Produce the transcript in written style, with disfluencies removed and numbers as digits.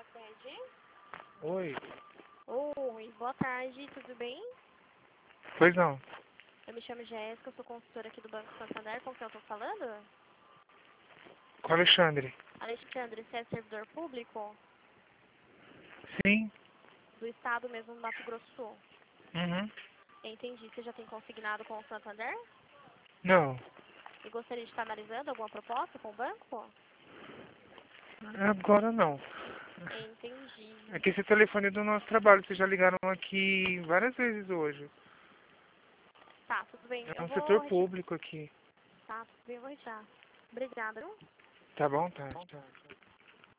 tarde. Oi. Oi, boa tarde, tudo bem? Pois não. Eu me chamo Jéssica, eu sou consultora aqui do Banco Santander, com quem eu tô falando? Com o Alexandre. Alexandre, você é servidor público? Sim. Do estado mesmo do Mato Grosso do Sul. Uhum. Entendi, você já tem consignado com o Santander? Não. E gostaria de estar analisando alguma proposta com o banco? Agora não. Entendi. É que esse telefone é do nosso trabalho. Vocês já ligaram aqui várias vezes hoje. Tá, tudo bem, É eu um vou setor retirar. público aqui. Tá, tudo bem, eu vou retirar. Obrigada. Tá bom? Tá.